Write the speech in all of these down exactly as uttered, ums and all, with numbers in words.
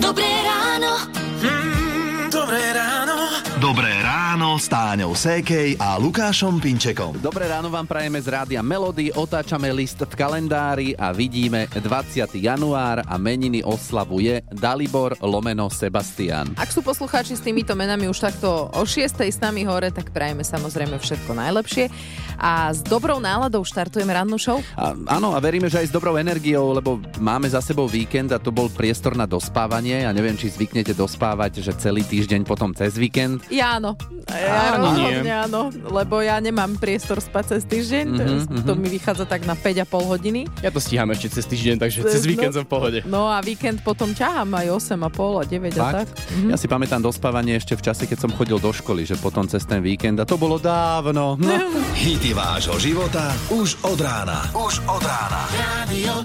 Dobré ráno. Mm, dobré ráno. Dobré ráno s Táňou Sékej a Lukášom Pinčekom. Dobré ráno vám prajeme z rádia Melody, otáčame list v kalendári a vidíme dvadsiateho január a meniny oslavuje Dalibor lomeno Sebastián. Ak sú poslucháči s týmito menami už takto o šiestej s nami hore, tak prajeme samozrejme všetko najlepšie. A s dobrou náladou štartujeme rannú show? A, áno, a veríme, že aj s dobrou energiou, lebo máme za sebou víkend a to bol priestor na dospávanie. Ja neviem, či zvyknete dospávať, že celý týždeň potom cez víkend. Ja áno. Ja rozhodne áno, lebo ja nemám priestor spať cez týždeň. Mm-hmm, to, to mi vychádza tak na päť a pol hodiny. Ja to stíham ešte cez týždeň, takže cez víkend som v pohode. No a víkend potom ťahám aj osem a pol a deväť a tak. Mm-hmm. Ja si pamätám dospávanie ešte v čase, keď som chodil do školy, že potom cez ten víkend a to bolo dávno. No. Hity vášho života už od rána. Už od rána. Radio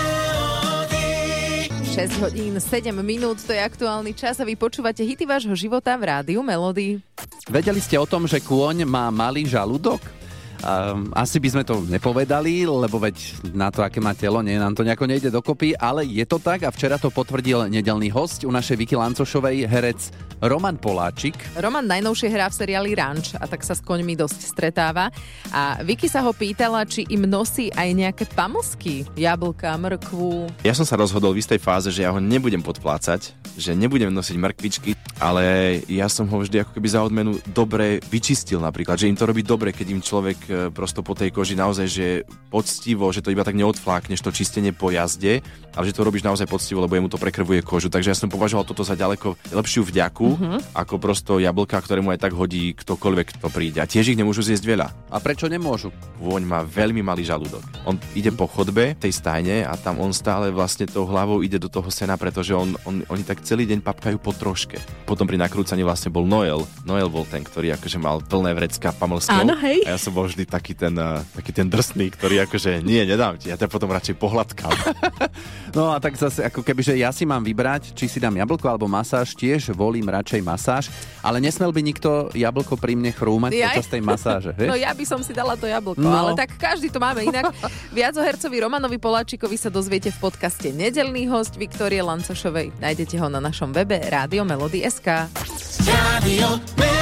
šesť hodín, sedem minút, to je aktuálny čas a vy počúvate hity vášho života v rádiu Melody. Vedeli ste o tom, že kôň má malý žalúdok? Um, asi by sme to nepovedali, lebo veď na to, aké má telo, nie, nám to nejako nejde dokopy, ale je to tak a včera to potvrdil nedeľný hosť u našej Vicky Lancošovej, herec Roman Poláčik. Roman najnovšie hrá v seriáli Ranč a tak sa s koňmi dosť stretáva. A Vicky sa ho pýtala, či im nosí aj nejaké pamlsky, jablka, mrkvu. Ja som sa rozhodol v istej fáze, že ja ho nebudem podplácať, že nebudem nosiť mrkvičky, ale ja som ho vždy ako keby za odmenu dobre vyčistil napríklad, že im to robí dobre, keď im človek prosto po tej koži naozaj, že poctivo, že to iba tak neodflákneš to čistenie po jazde, ale že to robíš naozaj poctivo, lebo jemu to prekrvuje kožu. Takže ja som považoval toto za ďaleko lepšiu vďaku, uh-huh. ako prosto jablka, ktorému aj tak hodí ktokoľvek, kto príde. A tiež ich nemôžu zjesť veľa. A prečo nemôžu? Vôň má veľmi malý žalúdok. On ide po chodbe tej stajne a tam on stále vlastne tou hlavou ide do toho sena, pretože on, on, oni tak celý deň papkajú po troške. Potom pri nakrúcaní vlastne bol Noel. Noel bol ten, ktorý akože mal plné vrecká pamlskov. Áno, hej. A ja som bol vždy taký ten, uh, taký ten drsný, ktorý akože nie, nedám ti, ja ťa potom radšej pohľadkám. No a tak zase ako keby, že ja si mám vybrať, či si dám jablko alebo masáž, tiež volím radšej masáž, ale nesmel by nikto jablko pri mne chrúmať Jaj. počas tej masáže. Vieš? No ja by som si dala to jablko, no. ale tak každý to máme inak. Viac o hercovi Romanovi Poláčikovi sa dozviete v podcaste Nedeľný host Viktórie Lancošovej. Nájdete ho na našom webe rádio melody bodka es ká. Radio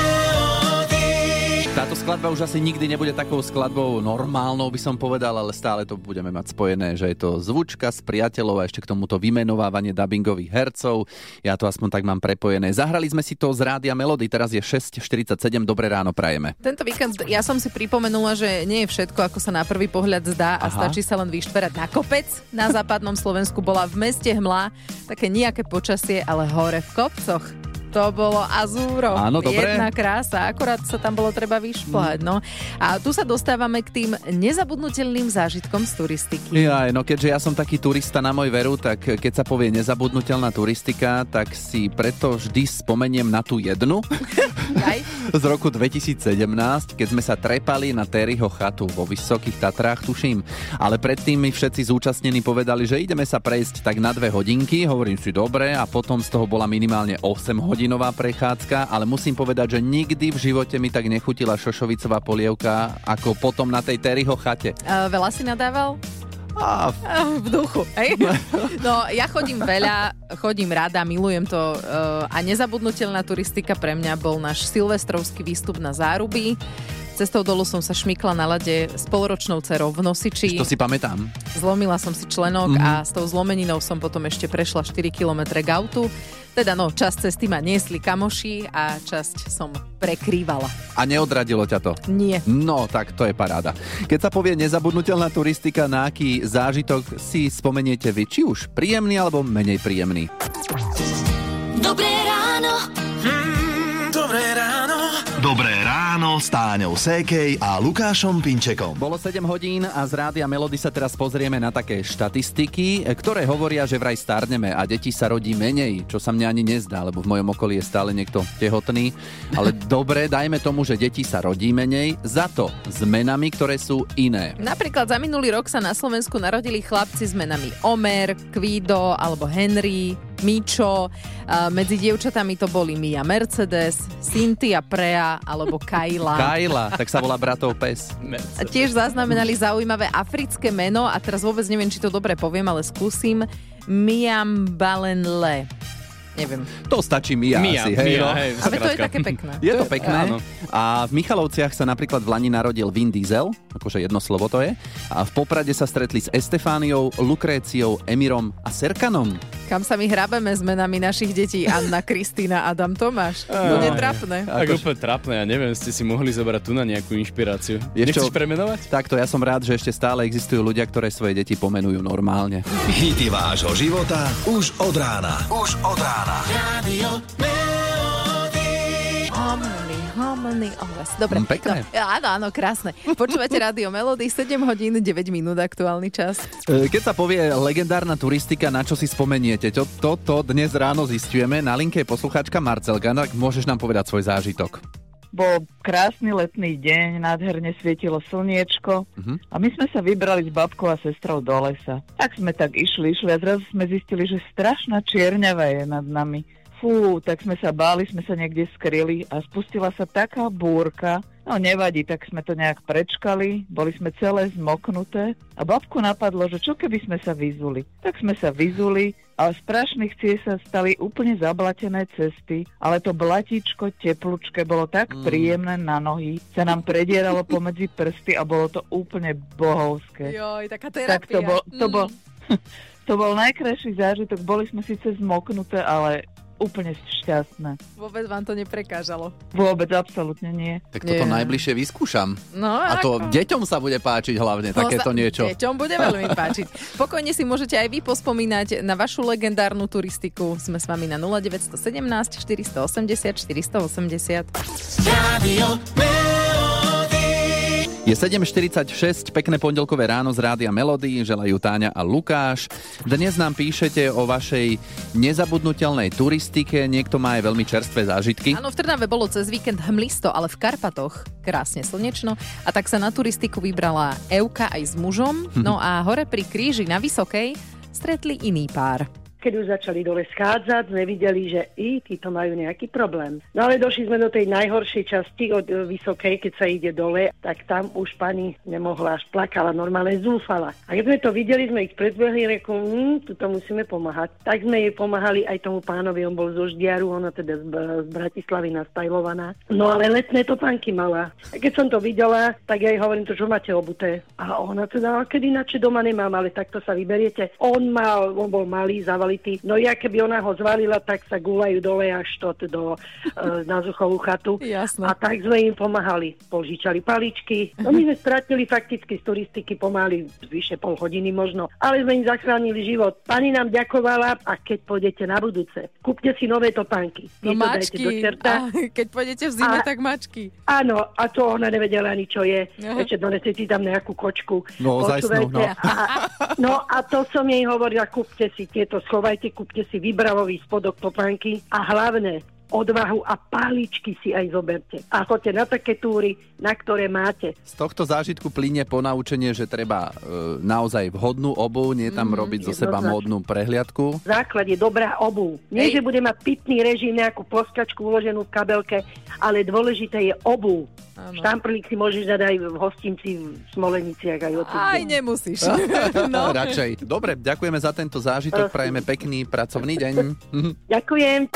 Táto skladba už asi nikdy nebude takou skladbou normálnou, by som povedal, ale stále to budeme mať spojené, že je to zvučka s priateľov a ešte k tomuto vymenovávanie dabingových hercov. Ja to aspoň tak mám prepojené. Zahrali sme si to z rádia Melody, teraz je šesť štyridsaťsedem, dobré ráno prajeme. Tento víkend ja som si pripomenula, že nie je všetko, ako sa na prvý pohľad zdá a Aha. stačí sa len vyštverať na kopec. Na západnom Slovensku bola v meste hmla, také nejaké počasie, ale hore v kopcoch. To bolo azúro. Áno, dobre. Jedna krása, akorát sa tam bolo treba vyšplhať, no. A tu sa dostávame k tým nezabudnutelným zážitkom z turistiky. Jaj, no keďže ja som taký turista na môj veru, tak keď sa povie nezabudnutelná turistika, tak si preto vždy spomeniem na tú jednu z roku dvetisícsedemnásť, keď sme sa trepali na Terryho chatu vo Vysokých Tatrách, tuším. Ale predtým mi všetci zúčastnení povedali, že ideme sa prejsť tak na dve hodinky, hovorím si dobre, a potom z toho bola minimálne osem hodín hodinová prechádzka, ale musím povedať, že nikdy v živote mi tak nechutila šošovicová polievka ako potom na tej Terryho chate. Uh, veľa si nadával? A... v duchu, hej? No, ja chodím veľa, chodím rada, milujem to uh, a nezabudnutelná turistika pre mňa bol náš silvestrovský výstup na Záruby. Cestou dolu som sa šmykla na lade s poloročnou dcerou v nosiči. To si pamätám. Zlomila som si členok mm-hmm. a s tou zlomeninou som potom ešte prešla štyri kilometre gautu. Teda no, časť cesty ma niesli kamoši a časť som prekrývala. A neodradilo ťa to? Nie. No, tak to je paráda. Keď sa povie nezabudnutelná turistika, na aký zážitok si spomeniete vy? Či už príjemný, alebo menej príjemný? Dobré ráno. Mm, dobré ráno. Dobré ráno s Táňou Sékej a Lukášom Pinčekom. Bolo sedem hodín a z rádia Melody sa teraz pozrieme na také štatistiky, ktoré hovoria, že vraj starneme a detí sa rodí menej, čo sa mne ani nezdá, lebo v mojom okolí je stále niekto tehotný. Ale dobre, dajme tomu, že detí sa rodí menej, za to s menami, ktoré sú iné. Napríklad za minulý rok sa na Slovensku narodili chlapci s menami Omer, Kvido alebo Henry, Mičo. Medzi dievčatami to boli Mia Mercedes, Cynthia Prea alebo Kayla. Kayla, tak sa volá bratov pes. A tiež zaznamenali zaujímavé africké meno a teraz vôbec neviem, či to dobre poviem, ale skúsim. Miam Balenle. Neviem. To stačí Mia, Mia, asi, hej, Mia, no. hej, Ale to je skrátka. také pekné. Je to pekné. Áno. A v Michalovciach sa napríklad v Lani narodil Vin Diesel, akože jedno slovo to je. A v Poprade sa stretli s Estefániou, Lukréciou, Emirom a Serkanom. Kam sa my hrabeme s menami našich detí? Anna, Kristína, Adam, Tomáš. No netrapné. Tak úplne trápne, ja neviem, ste si mohli zobrať tu na nejakú inšpiráciu. Vieš Nechceš čo? premenovať? Takto, ja som rád, že ešte stále existujú ľudia, ktoré svoje deti pomenujú normálne. Hity vášho života už od rána. Už od rána. Radio Harmony, harmony, oh, dobre. Mm, pekné. No, áno, áno, krásne. Počúvate Rádio Melody, sedem hodín, deväť minút aktuálny čas. E, Keď sa povie legendárna turistika, na čo si spomeniete? To, to, to dnes ráno zistujeme. Na linke je poslucháčka Marcelka, tak môžeš nám povedať svoj zážitok. Bol krásny letný deň, nádherne svietilo slniečko Mhm. a my sme sa vybrali s babkou a sestrou do lesa. Tak sme tak išli, išli a zrazu sme zistili, že strašná čierňava je nad nami. Fú, tak sme sa báli, sme sa niekde skryli a spustila sa taká búrka. No nevadí, tak sme to nejak prečkali, boli sme celé zmoknuté a babku napadlo, že čo keby sme sa vyzuli. Tak sme sa vyzuli a z prašných ciest sa stali úplne zablatené cesty, ale to blatíčko teplúčke bolo tak mm. príjemné na nohy, sa nám predieralo pomedzi prsty a bolo to úplne bohovské. Joj, taká Tak terapia. to bol, to Mm. bol, to bol najkrajší zážitok, boli sme síce zmoknuté, ale úplne šťastné. Vôbec vám to neprekážalo. Vôbec, absolútne nie. Tak toto Nie. najbližšie vyskúšam. No, A to ako? deťom sa bude páčiť hlavne, To takéto sa- niečo. Deťom bude veľmi páčiť. Pokojne si môžete aj vy pospomínať na vašu legendárnu turistiku. Sme s vami na nula deväť jedna sedem, štyri osem nula, štyri osem nula. Radio Je sedem štyridsaťšesť, pekné pondelkové ráno z Rádia Melody, želajú Táňa a Lukáš. Dnes nám píšete o vašej nezabudnutelnej turistike, niekto má aj veľmi čerstvé zážitky. Áno, v Trnave bolo cez víkend hmlisto, ale v Karpatoch krásne slnečno. A tak sa na turistiku vybrala Evka aj s mužom. No a hore pri kríži na Vysokej stretli iný pár. Keď už začali dole schádzať, sme videli, že i títo majú nejaký problém. No ale došli sme do tej najhoršej časti od e, Vysokej, keď sa ide dole, tak tam už pani nemohla, až plakala, normálne zúfala. A keď sme to videli, sme ich predbehli, reku, hm, tuto musíme pomáhať. Tak sme jej pomáhali aj tomu pánovi, on bol zo Ždiaru, ona teda z, z Bratislavy nastajlovaná. No ale letné topánky mala. A keď som to videla, tak ja jej hovorím, to čo máte obuté? A ona teda, keď ináč doma nemám, ale takto sa vyberiete. On mal, on bol malý, zaval No ja keby ona ho zvalila, tak sa gúľajú dole až to do, e, na Zuchovú chatu. Jasné. A tak sme im pomáhali. Požičali paličky. No my sme stratili fakticky z turistiky pomaly vyše pol hodiny možno. Ale sme im zachránili život. Pani nám ďakovala a keď pôjdete na budúce, kúpte si nové topánky. No Tieto dajte do mačky. čerta. A keď pôjdete v zime, A- tak mačky. Áno, a to ona nevedela ani čo je. Aha. Ešte donesli si tam nejakú kočku. No, ozajstnú, no. Počúvajte, A, no a to som jej hovorila, kúpte si tieto, schovajte, kúpte si vybravový spodok topánky a hlavne odvahu a paličky si aj zoberte. A choďte na také túry, na ktoré máte. Z tohto zážitku plynie ponaučenie, že treba e, naozaj vhodnú obuv, nie tam Mhm, robiť zo seba jednoznačne. módnu prehliadku. Základ je dobrá obuv. Nie, Hej. že bude mať pitný režim, nejakú poskačku uloženú v kabelke, ale dôležité je obuv. Áno. Štamprlík si môžeš dať aj v hostinci v Smoleniciach. Aj odtiaľ. Aj nemusíš. No. Radšej. Dobre, ďakujeme za tento zážitok, prajeme pekný pracovný deň. Ďakujem.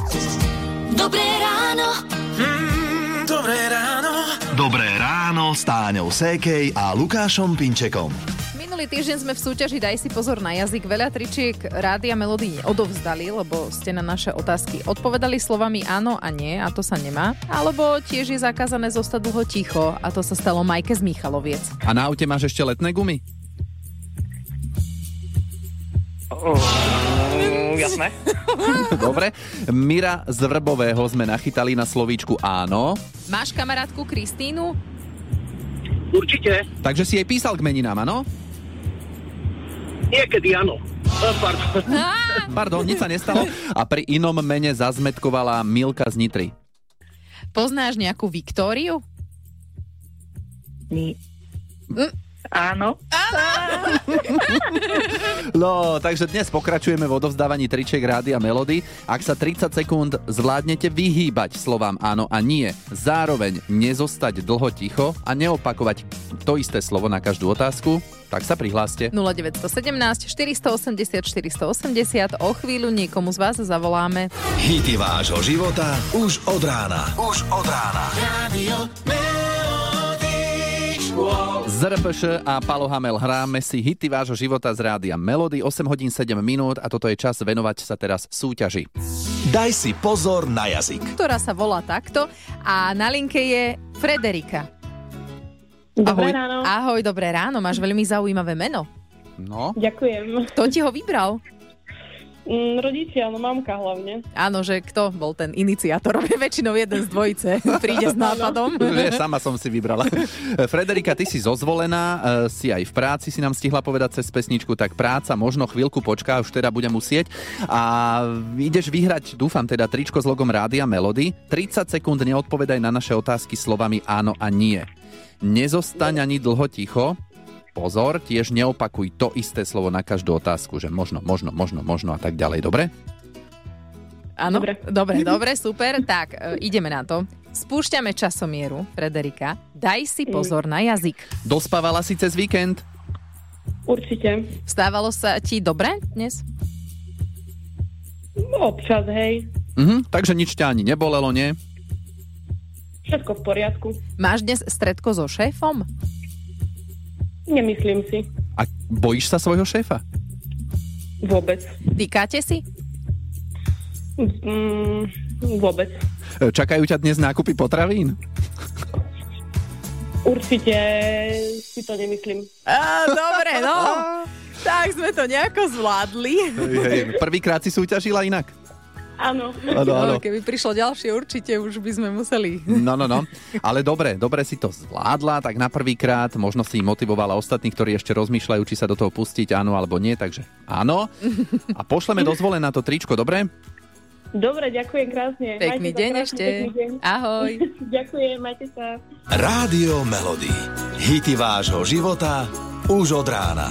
Dobré ráno. Mm, dobré ráno. Dobré ráno s Táňou Sékej a Lukášom Pinčekom. Minulý týždeň sme v súťaži Daj si pozor na jazyk veľa tričiek Rádia Melody odovzdali, lebo ste na naše otázky odpovedali slovami áno a nie, a to sa nemá. Alebo tiež je zakázané zostať dlho ticho, a to sa stalo Majke z Michaloviec. A na aute máš ešte letné gumy? Jasné. Dobre. Mira z Vrbového sme nachytali na slovíčku áno. Máš kamarátku Kristínu? Určite, Takže si jej písal k meninám, áno? niekedy áno. Eh, Pardon. Pardon, nič sa nestalo. A pri inom mene zazmetkovala Milka z Nitry. Poznáš nejakú Viktóriu? Nie. Áno. No, takže dnes pokračujeme v odovzdávaní tričiek Rádia Melody. Ak sa tridsať sekúnd zvládnete vyhýbať slovám áno a nie, zároveň nezostať dlho ticho a neopakovať to isté slovo na každú otázku, tak sa prihláste. nula deväť jedna sedem, štyri osem nula, štyri osem nula. O chvíľu niekomu z vás zavoláme. Hity vášho života už od rána. Už od rána. Rádio zet er pé š a Palo Hamel hráme si hity vášho života z Rádia Melody. osem hodín sedem minút a toto je čas venovať sa teraz súťaži. Daj si pozor na jazyk. Ktorá sa volá takto a na linke je Frederika. Dobré Ahoj. ráno. Ahoj, dobré ráno. Máš veľmi zaujímavé meno. No. Ďakujem. Kto ti ho vybral? Mm, rodičia, no mamka hlavne. Áno, že kto bol ten iniciátor? Väčšinou jeden z dvojice príde s nápadom. Vieš, sama som si vybrala. Frederika, ty si zozvolená, si aj v práci, si nám stihla povedať cez pesničku, tak práca možno chvíľku počká, už teda bude musieť. A ideš vyhrať, dúfam teda, tričko s logom Rádia Melody. tridsať sekúnd neodpovedaj na naše otázky slovami áno a nie. Nezostaň ani dlho ticho. Pozor, tiež neopakuj to isté slovo na každú otázku, že možno, možno, možno, možno a tak ďalej, dobre? Áno, dobre, dobre, dobre, super. Tak, e, ideme na to. Spúšťame časomieru, Frederika. Daj si pozor na jazyk. Dospávala si cez víkend? Určite. Stávalo sa ti dobre dnes? Občas, hej. Mhm, takže nič ťa ani nebolelo, nie? Všetko v poriadku. Máš dnes stretko so šéfom? Nemyslím si. A bojíš sa svojho šéfa? Vôbec. Týkáte si? Mm, vôbec. Čakajú ťa dnes nákupy potravín? Určite si to nemyslím. Á, dobre, no. Tak sme to nejako zvládli. Hej, hej, prvýkrát si súťažila inak? Áno. Áno, áno. No, keby prišlo ďalšie, určite už by sme museli. No, no, no. Ale dobre, dobre si to zvládla, tak na prvýkrát možno si motivovala ostatných, ktorí ešte rozmýšľajú, či sa do toho pustiť, áno alebo nie, takže áno. A pošleme dozvolené na to tričko, dobre? Dobre, ďakujem krásne. Pekný deň ešte. Ahoj. Ďakujem, majte sa. Rádio Melody. Hity vášho života už od rána.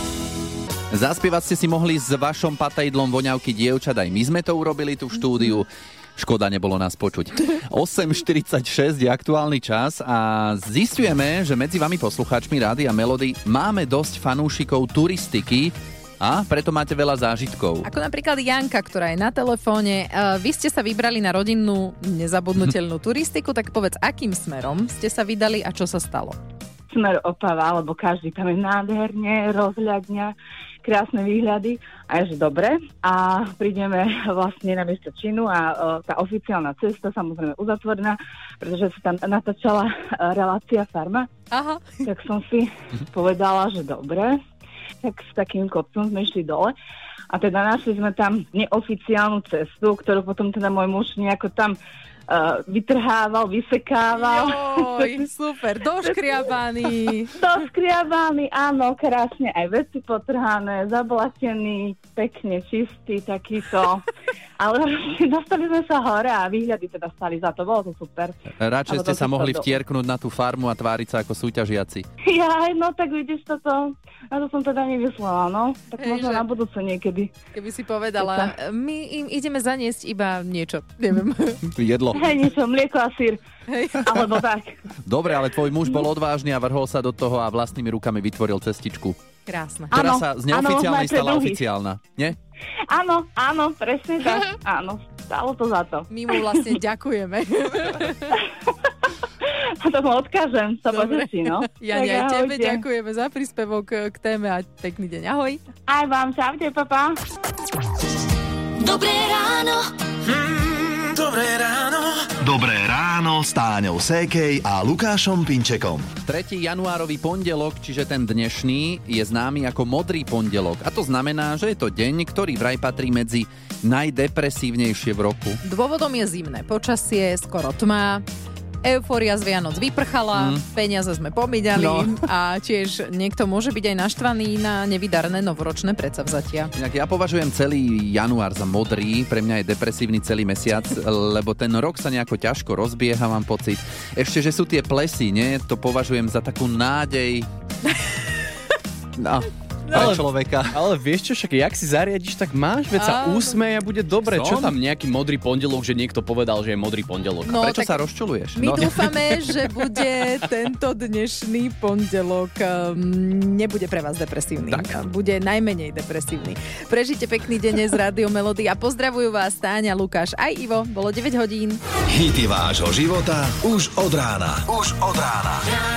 Zaspievať ste si mohli s vašom patejdlom voňavky dievčat, aj my sme to urobili tu v štúdiu. Škoda, nebolo nás počuť. osem štyridsaťšesť je aktuálny čas a zistujeme, že medzi vami poslucháčmi Rádia Melody máme dosť fanúšikov turistiky a preto máte veľa zážitkov. Ako napríklad Janka, ktorá je na telefóne. Vy ste sa vybrali na rodinnú nezabudnutelnú turistiku, tak povedz, akým smerom ste sa vydali a čo sa stalo? Smer Opava, lebo každý tam je nádherne, rozhľadňa, krásne výhľady a je, že dobre. A prídeme vlastne na miesto činu a o, tá oficiálna cesta, samozrejme uzatvorená, pretože sa tam natáčala relácia Farma. Aha. Tak som si povedala, že dobre. Tak s takým kopcom sme išli dole. A teda našli sme tam neoficiálnu cestu, ktorú potom teda môj muž nejako tam Uh, vytrhával, vysekával. Joj, super, doškriabaný. Doškriabaný, áno, krásne, aj veci potrhané, zablatený, pekne čistý, takýto. Ale dostali sme sa hore a výhľady teda stali za to, bolo to super. Radšej ste sa mohli vtierknúť na tú farmu a tváriť sa ako súťažiaci. Jaj, no tak vidíš toto, na to som teda nevyslela, no. Tak Hej, možno že... na budúce niekedy. Keby si povedala, my im ideme zaniesť iba niečo, neviem. Jedlo. Hej, niečo, mlieko a sír. Hej. Alebo tak. Dobre, ale tvoj muž bol odvážny a vrhol sa do toho a vlastnými rukami vytvoril cestičku. Krásne. Ktorá Áno, sa z neoficiálnej áno, stala druhý. oficiálna, nie? Áno, áno, presne tak. Áno, stalo to za to. My mu vlastne ďakujeme. A to mu odkážem, sa poteší, no. Ja aj tebe ďakujeme za príspevok k téme a pekný deň. Ahoj. Aj vám, čaute, papa. Dobré ráno. Mm, dobré ráno. Dobré ráno s Táňou Sékej a Lukášom Pinčekom. tretieho januárový pondelok, čiže ten dnešný, je známy ako modrý pondelok. A to znamená, že je to deň, ktorý vraj patrí medzi najdepresívnejšie v roku. Dôvodom je zimné počasie, skoro tma. Eufória z Vianoc vyprchala, mm. peniaze sme pomýňali no. A tiež niekto môže byť aj naštvaný na nevydarné novoročné predsavzatia. Inak ja považujem celý január za modrý, pre mňa je depresívny celý mesiac, lebo ten rok sa nejako ťažko rozbieha, mám pocit. Ešte, že sú tie plesy, nie? To považujem za takú nádej No. Pre Ale- človeka. Ale vieš čo, však jak si zariadiš, tak máš, veď sa Áno. úsmej a bude dobre. Čo Som? tam nejaký modrý pondelok, že niekto povedal, že je modrý pondelok? No, Prečo tak sa rozčuluješ? My No. dúfame, že bude tento dnešný pondelok um, nebude pre vás depresívny. Tak. Bude najmenej depresívny. Prežite pekný deň z Rádio Melody a pozdravujú vás Táňa, Lukáš aj Ivo. Bolo deväť hodín. Hity vášho života už od rána. Už od rána.